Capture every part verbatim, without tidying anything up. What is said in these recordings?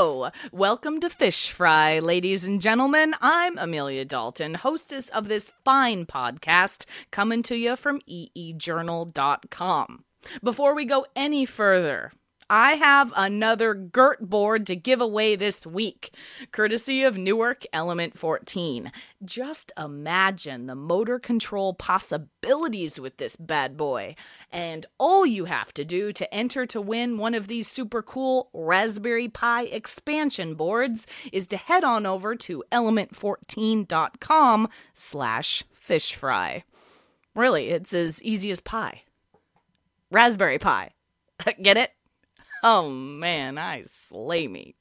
So, welcome to Fish Fry, ladies and gentlemen. I'm Amelia Dalton, hostess of this fine podcast, coming to you from e e journal dot com. Before we go any further, I have another G E R T board to give away this week, courtesy of Newark Element fourteen. Just imagine the motor control possibilities with this bad boy. And all you have to do to enter to win one of these super cool Raspberry Pi expansion boards is to head on over to element fourteen dot com slash fishfry. Really, it's as easy as pie. Raspberry Pi. Get it? Oh man, I slay me.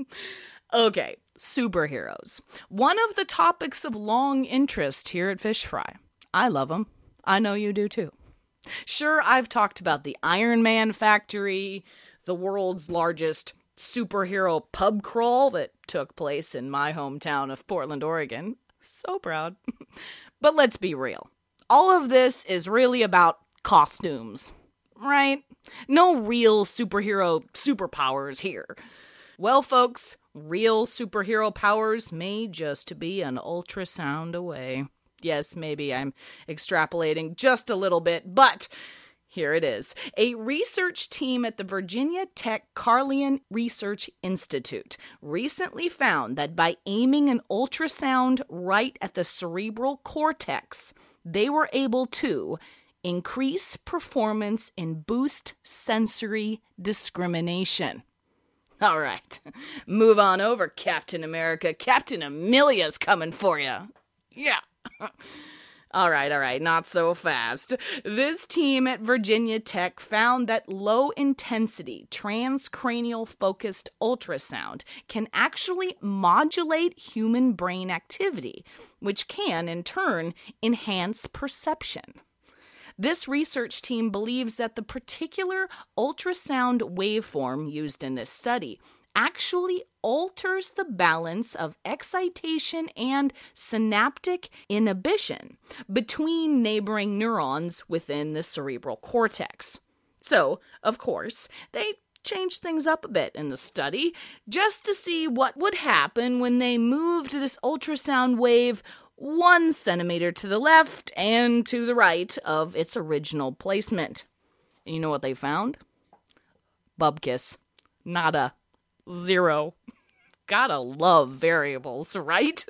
Okay, superheroes. One of the topics of long interest here at Fish Fry. I love them. I know you do too. Sure, I've talked about the Iron Man factory, the world's largest superhero pub crawl that took place in my hometown of Portland, Oregon. So proud. But let's be real. All of this is really about costumes, right? No real superhero superpowers here. Well, folks, real superhero powers may just be an ultrasound away. Yes, maybe I'm extrapolating just a little bit, but here it is. A research team at the Virginia Tech Carlion Research Institute recently found that by aiming an ultrasound right at the cerebral cortex, they were able to increase performance and boost sensory discrimination. All right, move on over, Captain America. Captain Amelia's coming for you. Yeah. All right, all right, not so fast. This team at Virginia Tech found that low-intensity, transcranial-focused ultrasound can actually modulate human brain activity, which can, in turn, enhance perception. This research team believes that the particular ultrasound waveform used in this study actually alters the balance of excitation and synaptic inhibition between neighboring neurons within the cerebral cortex. So, of course, they changed things up a bit in the study just to see what would happen when they moved this ultrasound wave one centimeter to the left and to the right of its original placement. And you know what they found? Bubkiss. Nada. Zero. Gotta love variables, right?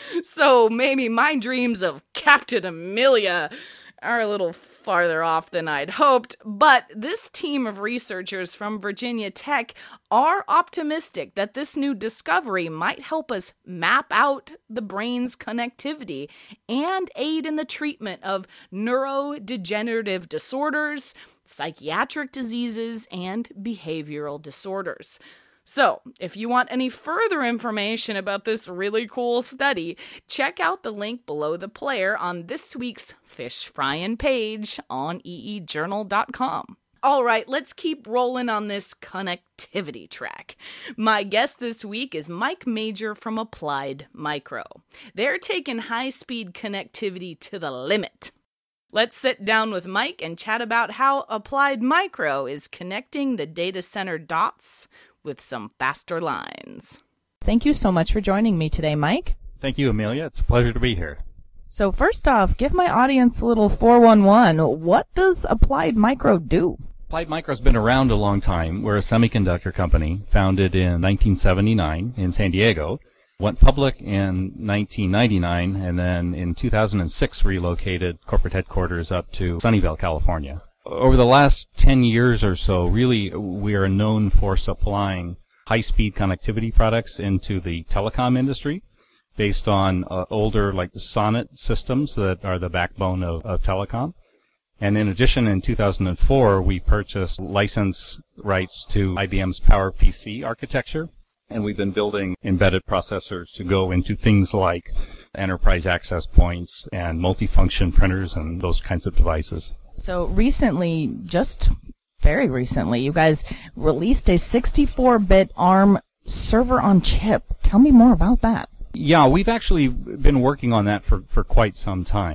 So maybe my dreams of Captain Amelia are a little farther off than I'd hoped, but this team of researchers from Virginia Tech are optimistic that this new discovery might help us map out the brain's connectivity and aid in the treatment of neurodegenerative disorders, psychiatric diseases, and behavioral disorders. So, if you want any further information about this really cool study, check out the link below the player on this week's Fish Fryin' page on e e journal dot com. All right, let's keep rolling on this connectivity track. My guest this week is Mike Major from Applied Micro. They're taking high-speed connectivity to the limit. Let's sit down with Mike and chat about how Applied Micro is connecting the data center dots with some faster lines. Thank you so much for joining me today, Mike. Thank you, Amelia. It's a pleasure to be here. So first off, give my audience a little four one one. What does Applied Micro do? Applied Micro's been around a long time. We're a semiconductor company founded in nineteen seventy-nine in San Diego. Went public in nineteen ninety-nine, and then in two thousand six relocated corporate headquarters up to Sunnyvale, California. Over the last ten years or so, really, we are known for supplying high-speed connectivity products into the telecom industry based on uh, older, like, SONET systems that are the backbone of, of telecom. And in addition, in two thousand four, we purchased license rights to I B M's PowerPC architecture, and we've been building embedded processors to go into things like enterprise access points and multifunction printers and those kinds of devices. So recently, just very recently, you guys released a sixty-four bit ARM server on chip. Tell me more about that. Yeah, we've actually been working on that for, for quite some time.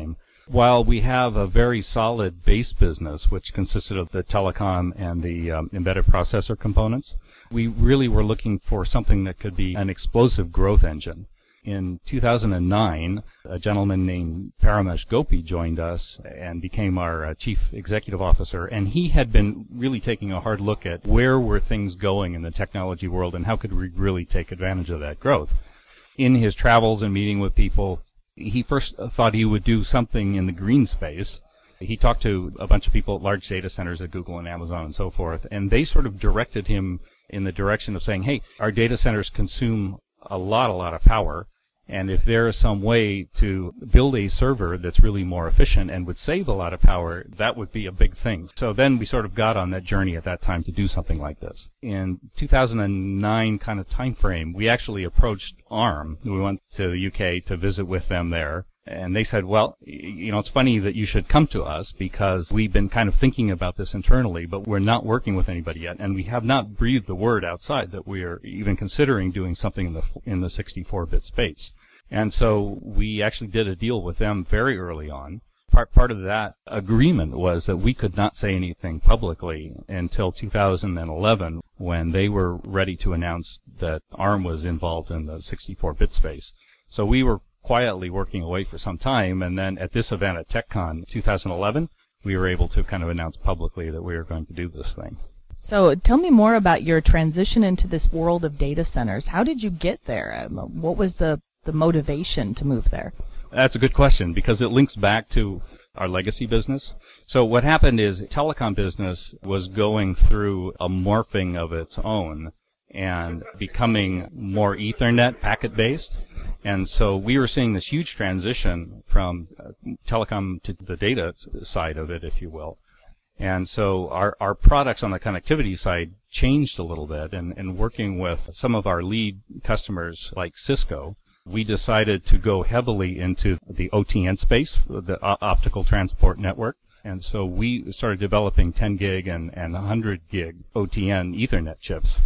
While we have a very solid base business, which consisted of the telecom and the um, embedded processor components, we really were looking for something that could be an explosive growth engine. In two thousand nine, a gentleman named Paramesh Gopi joined us and became our uh, chief executive officer, and he had been really taking a hard look at where were things going in the technology world and how could we really take advantage of that growth. In his travels and meeting with people, he first thought he would do something in the green space. He talked to a bunch of people at large data centers at Google and Amazon and so forth, and they sort of directed him in the direction of saying, hey, our data centers consume a lot, a lot of power, and if there is some way to build a server that's really more efficient and would save a lot of power, that would be a big thing. So then we sort of got on that journey at that time to do something like this. In two thousand nine kind of time frame, we actually approached ARM. We went to the U K to visit with them there. And they said, well, you know, it's funny that you should come to us because we've been kind of thinking about this internally, but we're not working with anybody yet. And we have not breathed the word outside that we are even considering doing something in the in the sixty-four bit space. And so we actually did a deal with them very early on. Part, part of that agreement was that we could not say anything publicly until two thousand eleven when they were ready to announce that ARM was involved in the sixty-four bit space. So we were quietly working away for some time, and then at this event at TechCon two thousand eleven, we were able to kind of announce publicly that we were going to do this thing. So tell me more about your transition into this world of data centers. How did you get there? What was the, the motivation to move there? That's a good question because it links back to our legacy business. So what happened is telecom business was going through a morphing of its own and becoming more Ethernet packet-based. And so we were seeing this huge transition from uh, telecom to the data side of it, if you will. And so our, our products on the connectivity side changed a little bit. And, and working with some of our lead customers like Cisco, we decided to go heavily into the O T N space, the uh, optical transport network. And so we started developing ten gig and, and one hundred gig O T N Ethernet chips.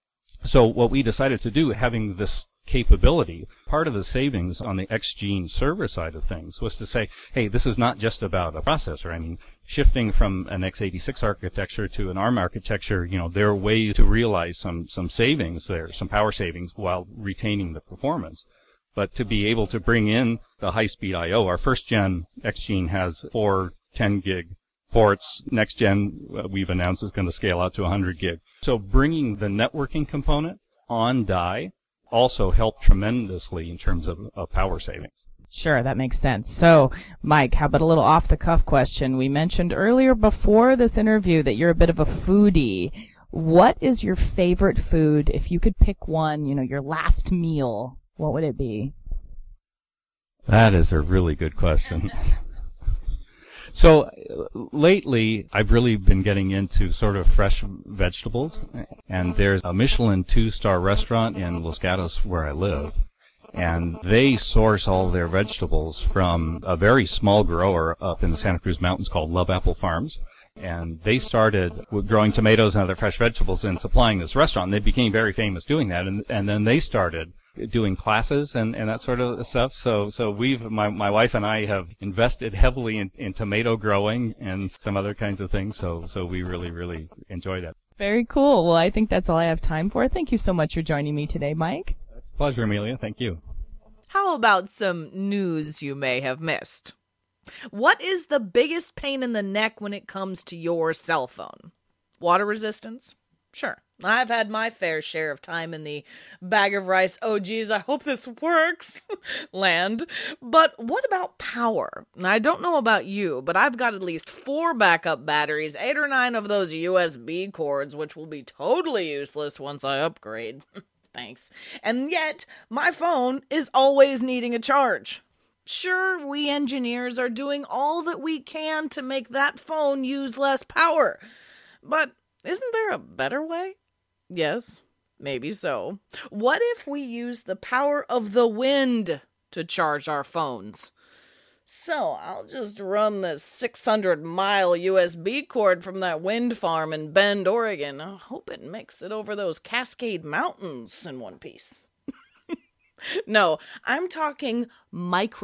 So what we decided to do, having this capability, part of the savings on the X-Gene server side of things was to say, hey, this is not just about a processor. I mean, shifting from an x eighty-six architecture to an ARM architecture, you know, there are ways to realize some, some savings there, some power savings while retaining the performance. But to be able to bring in the high-speed I O, our first-gen X-Gene has four ten gig ports. Next gen, uh, we've announced, is going to scale out to one hundred gig. So bringing the networking component on die also helped tremendously in terms of, of power savings. Sure, that makes sense. So, Mike, how about a little off-the-cuff question? We mentioned earlier before this interview that you're a bit of a foodie. What is your favorite food? If you could pick one, you know, your last meal, what would it be? That is a really good question. So lately, I've really been getting into sort of fresh vegetables, and there's a Michelin two-star restaurant in Los Gatos where I live, and they source all their vegetables from a very small grower up in the Santa Cruz Mountains called Love Apple Farms. And they started with growing tomatoes and other fresh vegetables and supplying this restaurant. And they became very famous doing that, and and then they started doing classes and, and that sort of stuff. So so we've my my wife and I have invested heavily in, in tomato growing and some other kinds of things. So so we really really enjoy that. Very cool. Well, I think that's all I have time for. Thank you so much for joining me today, Mike. It's a pleasure, Amelia. Thank you. How about some news you may have missed? What is the biggest pain in the neck when it comes to your cell phone? Water resistance? Sure. I've had my fair share of time in the bag of rice, oh geez, I hope this works, land. But what about power? I don't know about you, but I've got at least four backup batteries, eight or nine of those U S B cords, which will be totally useless once I upgrade. Thanks. And yet, my phone is always needing a charge. Sure, we engineers are doing all that we can to make that phone use less power. But isn't there a better way? Yes, maybe so. What if we use the power of the wind to charge our phones? So I'll just run this six hundred mile U S B cord from that wind farm in Bend, Oregon. I hope it makes it over those Cascade Mountains in one piece. No, I'm talking micro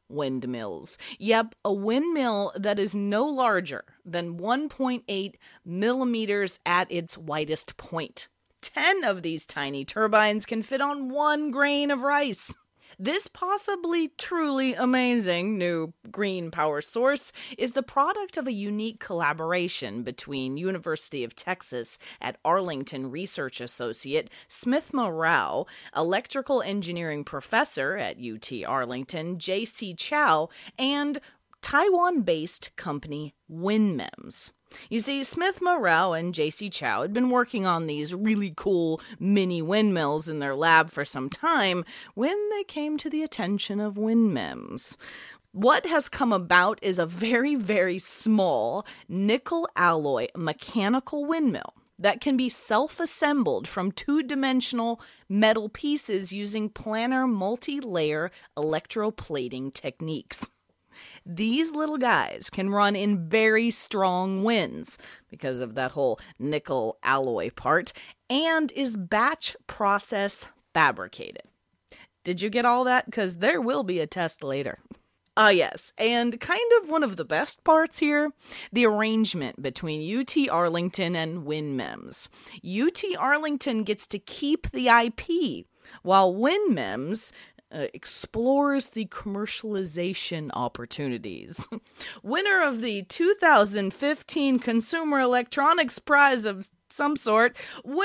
windmills. Yep, a windmill that is no larger than one point eight millimeters at its widest point. Ten of these tiny turbines can fit on one grain of rice. This possibly truly amazing new green power source is the product of a unique collaboration between University of Texas at Arlington research associate Smithma Rao, electrical engineering professor at U T Arlington J C Chow, and Taiwan-based company WinMEMS. You see, Smithma Rao and J C Chow had been working on these really cool mini windmills in their lab for some time when they came to the attention of WinMEMS. What has come about is a very, very small nickel alloy mechanical windmill that can be self-assembled from two-dimensional metal pieces using planar multi-layer electroplating techniques. These little guys can run in very strong winds because of that whole nickel alloy part, and is batch process fabricated. Did you get all that? Because there will be a test later. Ah, uh, yes, and kind of one of the best parts here, the arrangement between U T Arlington and WinMEMS. U T Arlington gets to keep the I P, while WinMEMS Uh, explores the commercialization opportunities. Winner of the two thousand fifteen Consumer Electronics Prize of some sort,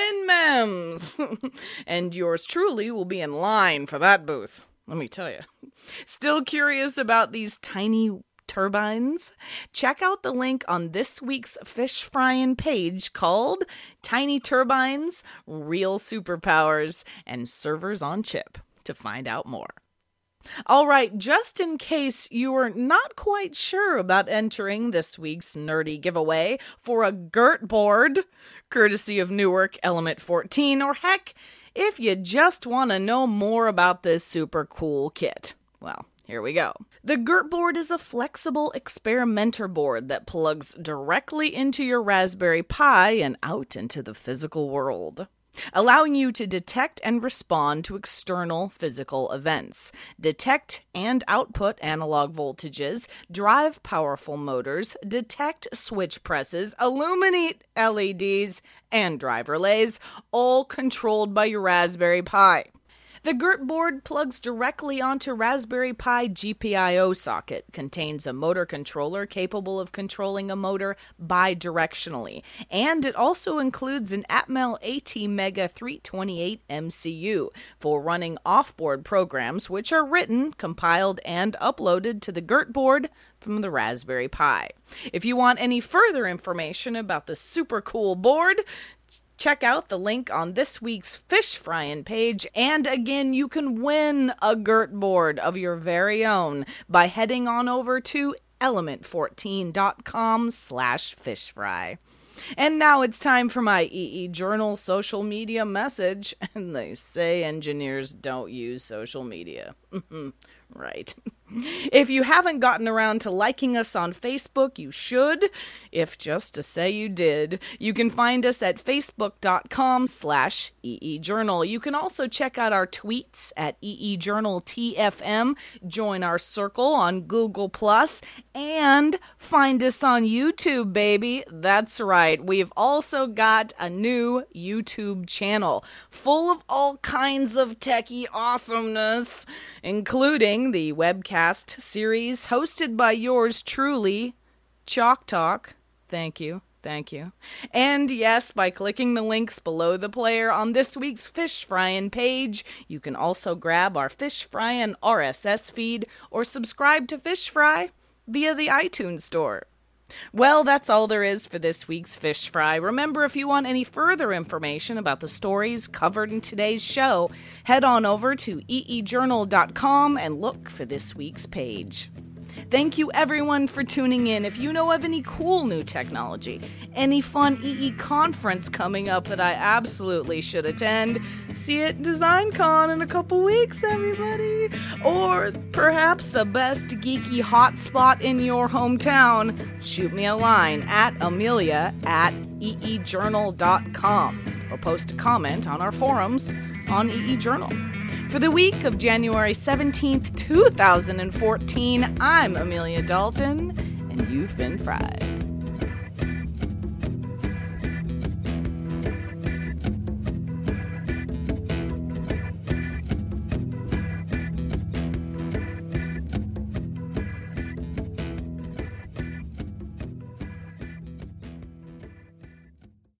WinMEMS. And yours truly will be in line for that booth, let me tell you. Still curious about these tiny turbines? Check out the link on this week's Fish Fryin' page called Tiny Turbines, Real Superpowers, and Servers on Chip to find out more. All right, just in case you were not quite sure about entering this week's nerdy giveaway for a Gert board, courtesy of Newark Element fourteen, or heck, if you just want to know more about this super cool kit, well, here we go. The Gert board is a flexible experimenter board that plugs directly into your Raspberry Pi and out into the physical world, allowing you to detect and respond to external physical events, detect and output analog voltages, drive powerful motors, detect switch presses, illuminate L E Ds, and drive relays, all controlled by your Raspberry Pi. The Gert board plugs directly onto Raspberry Pi G P I O socket, contains a motor controller capable of controlling a motor bidirectionally, and it also includes an Atmel ATmega three twenty-eight M C U for running off-board programs which are written, compiled, and uploaded to the Gert board from the Raspberry Pi. If you want any further information about the super cool board, check out the link on this week's Fish Fryin' page, and again, you can win a Gert board of your very own by heading on over to element fourteen dot com slash fishfry. And now it's time for my E E Journal social media message, and they say engineers don't use social media. Right. If you haven't gotten around to liking us on Facebook, you should. If just to say you did, you can find us at facebook.com slash eejournal. You can also check out our tweets at eejournaltfm, join our circle on Google Plus, and find us on YouTube, baby. That's right. We've also got a new YouTube channel full of all kinds of techie awesomeness, including the webcast series hosted by yours truly, Chalk Talk. Thank you. Thank you. And yes, by clicking the links below the player on this week's Fish Fryin' page, you can also grab our Fish Fryin' R S S feed or subscribe to Fish Fry via the iTunes Store. Well, that's all there is for this week's Fish Fry. Remember, if you want any further information about the stories covered in today's show, head on over to e e journal dot com and look for this week's page. Thank you, everyone, for tuning in. If you know of any cool new technology, any fun E E conference coming up that I absolutely should attend, see it DesignCon in a couple weeks, everybody. Or perhaps the best geeky hotspot in your hometown, shoot me a line at Amelia at e e journal dot com or post a comment on our forums on E E Journal. For the week of January seventeenth, two thousand fourteen, I'm Amelia Dalton, and you've been fried.